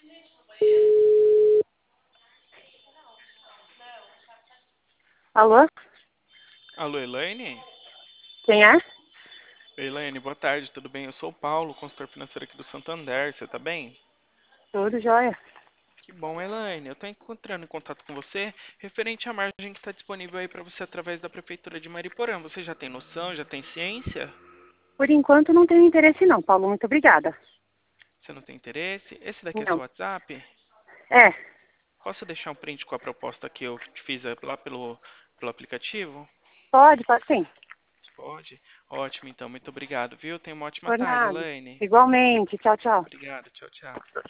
Alô? Alô, Elaine? Quem é? Elaine, boa tarde, tudo bem? Eu sou o Paulo, consultor financeiro aqui do Santander, você tá bem? Tudo jóia. Que bom, Elaine. Eu estou entrando em contato com você referente à margem que está disponível aí para você através da Prefeitura de Mariporã. Você já tem noção, já tem ciência? Por enquanto não tenho interesse não, Paulo. Muito obrigada. Você não tem interesse? Esse daqui é seu Não. WhatsApp? É, Posso deixar um print com a proposta que eu te fiz lá pelo aplicativo? pode sim. Pode? Ótimo, então. Muito obrigado, viu? Tenha uma ótima Por tarde, nada. Elaine. Igualmente. Tchau, tchau. Obrigado. Tchau, tchau.